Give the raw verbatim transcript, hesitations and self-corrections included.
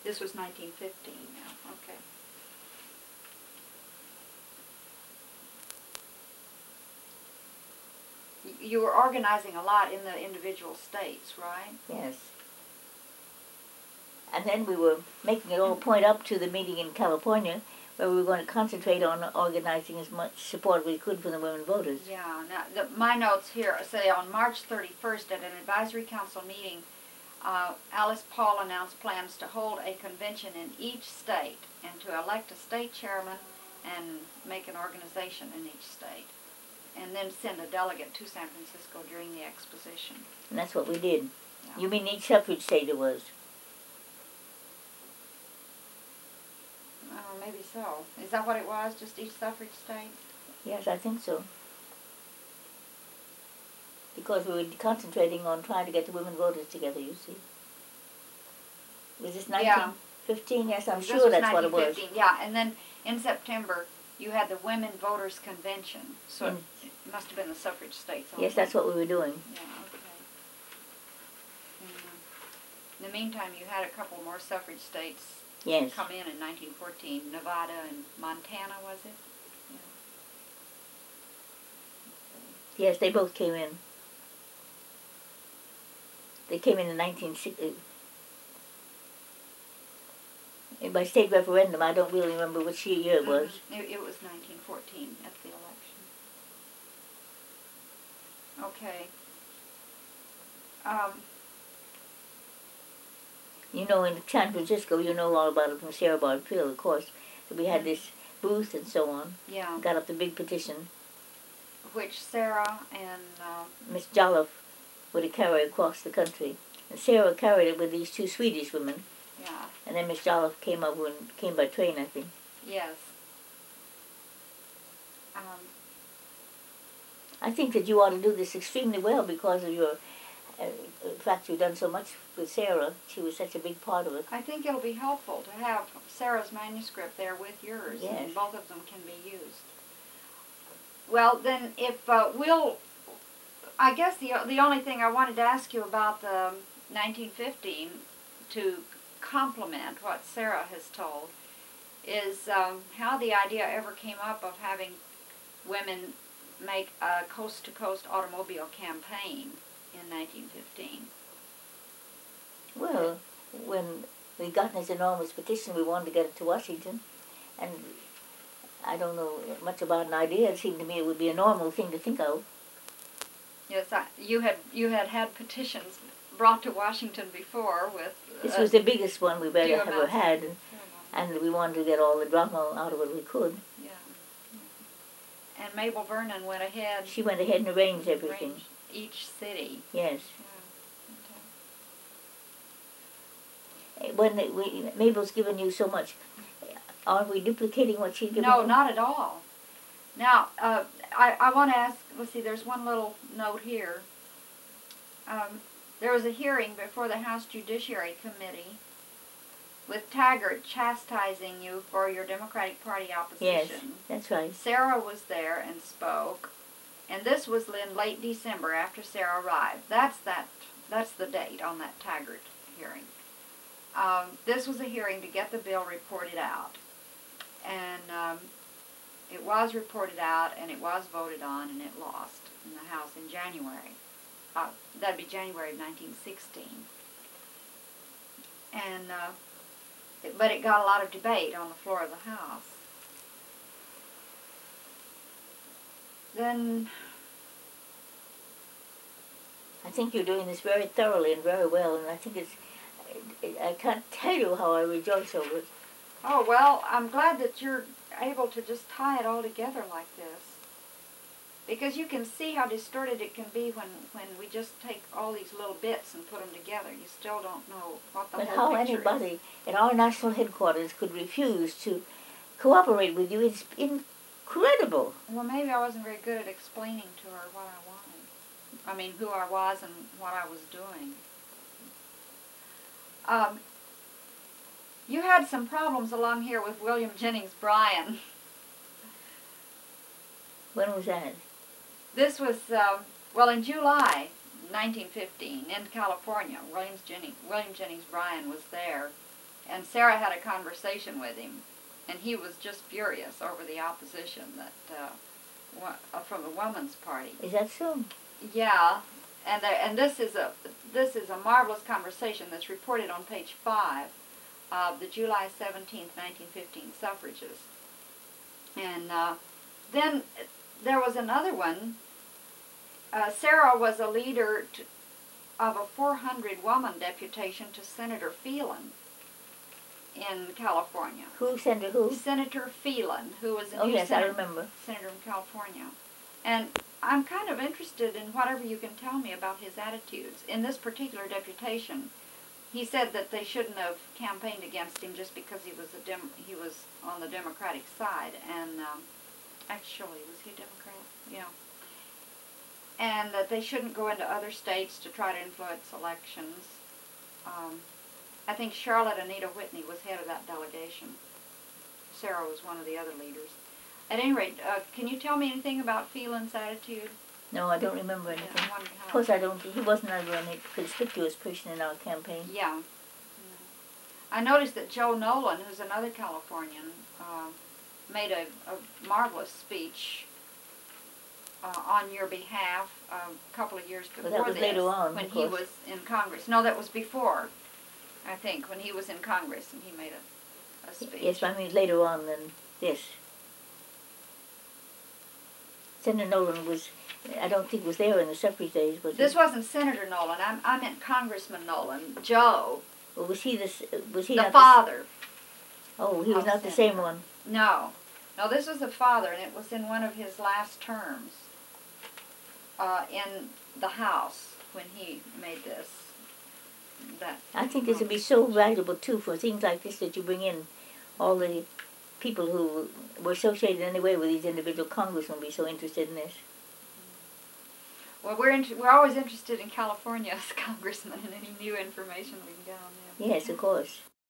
This was nineteen fifteen now, okay. You were organizing a lot in the individual states, right? Yes. And then we were making it all point up to the meeting in California, where we were going to concentrate on organizing as much support we could for the women voters. Yeah, now, the, my notes here say on March thirty-first at an advisory council meeting, uh, Alice Paul announced plans to hold a convention in each state and to elect a state chairman and make an organization in each state. And then send a delegate to San Francisco during the exposition. And that's what we did. Yeah. You mean each suffrage state it was? Oh, maybe so. Is that what it was, just each suffrage state? Yes, I think so. Because we were concentrating on trying to get the women voters together, you see. Was this nineteen fifteen? Yes, I'm this sure that's what it was. Yeah, and then in September you had the Women Voters Convention, so Mm. it must have been the suffrage states. Yes, that's what we were doing. Yeah, okay. And, uh, in the meantime, you had a couple more suffrage states Yes. come in in nineteen fourteen, Nevada and Montana, was it? Yeah. Yes, they both came in. They came in in nineteen sixty. By state referendum, I don't really remember which year it was. Mm-hmm. it, it was nineteen fourteen at the election. Okay. Um, You know, in San Francisco, you know all about it from Sarah Bard Field, of course. So we had this booth and so on. yeah. Got up the big petition. Which Sarah and uh, Miss Jolliffe would have carried across the country. And Sarah carried it with these two Swedish women. yeah, And then Miss Jolliffe came up and came by train, I think. yes. Um, I think that you ought to do this extremely well because of your, uh, in fact, you've done so much with Sarah. She was such a big part of it. I think it'll be helpful to have Sarah's manuscript there with yours, Yes. and both of them can be used. Well, then, if uh, we'll, I guess the the only thing I wanted to ask you about the nineteen fifteen to complement what Sarah has told is um, how the idea ever came up of having women make a coast-to-coast automobile campaign in nineteen fifteen. Well, when we got this enormous petition, we wanted to get it to Washington. And I don't know much about an idea. It seemed to me it would be a normal thing to think of. Yes, I, you had you had had petitions brought to Washington before with. This uh, was the biggest one we've ever, due ever amounts of had. And, ceremony. and we wanted to get all the drama out of it we could. Yeah. And Mabel Vernon went ahead. She went ahead and arranged everything. arranged each city. Yes. Yeah. When the, we, Mabel's given you so much, aren't we duplicating what she's given No, you? not at all. Now, uh, I, I want to ask, let's see, there's one little note here. Um, there was a hearing before the House Judiciary Committee with Taggart chastising you for your Democratic Party opposition. Yes, that's right. Sarah was there and spoke, and this was in late December after Sarah arrived. That's that. That's the date on that Taggart hearing. Um, this was a hearing to get the bill reported out, and um, it was reported out, and it was voted on, and it lost in the House in January. Uh, that'd be January of nineteen sixteen. And uh, it, but it got a lot of debate on the floor of the House. Then I think you're doing this very thoroughly and very well, and I think it's, I can't tell you how I rejoice over it. Oh, well, I'm glad that you're able to just tie it all together like this. Because you can see how distorted it can be when, when we just take all these little bits and put them together. You still don't know what the But whole how picture anybody is. at our national headquarters could refuse to cooperate with you is incredible. Well, maybe I wasn't very good at explaining to her what I wanted. I mean, who I was and what I was doing. Um, you had some problems along here with William Jennings Bryan. When was that? This was, uh, well, in July nineteen fifteen in California. Williams Jennings, William Jennings Bryan was there, and Sarah had a conversation with him, and he was just furious over the opposition that uh, wa- uh, from the Woman's Party. Is that so? Yeah, and there, and this is a this is a marvelous conversation that's reported on page five of the July seventeenth, nineteen fifteen suffrages. And uh, then there was another one. Uh, Sarah was a leader to, of a four hundred woman deputation to Senator Phelan in California. Who, Senator who? Senator Phelan, who was a Oh new yes, I senator, remember. senator in California. And I'm kind of interested in whatever you can tell me about his attitudes. In this particular deputation, he said that they shouldn't have campaigned against him just because he was a dem he was on the Democratic side. And um, actually, was he a Democrat? Yeah. And that they shouldn't go into other states to try to influence elections. Um, I think Charlotte Anita Whitney was head of that delegation. Sarah was one of the other leaders. At any rate, uh, can you tell me anything about Phelan's attitude? No, I don't remember Yeah, anything. I wondered how- Of course, I don't. He wasn't ever a conspicuous person in our campaign. Yeah. I noticed that Joe Nolan, who's another Californian, uh, made a, a marvelous speech uh, on your behalf uh, a couple of years before Well, that was this, later on, when of he course. was in Congress. No, that was before, I think, when he was in Congress and he made a, a speech. Yes, I mean later on than this. Senator Nolan was, I don't think was there in the suffrage days, was This he? wasn't Senator Nolan. I, I meant Congressman Nolan. Joe, Or was he this? Was he the not father. The, oh, he was of not the Senator. same one. No. No, this was the father, and it was in one of his last terms uh, in the House when he made this. That I think this would be so valuable too for things like this, that you bring in all the people who were associated in any way with these individual congressmen. Would be so interested in this. Well, we're int we're always interested in California as congressmen and any new information we can get on them. Yes, of course.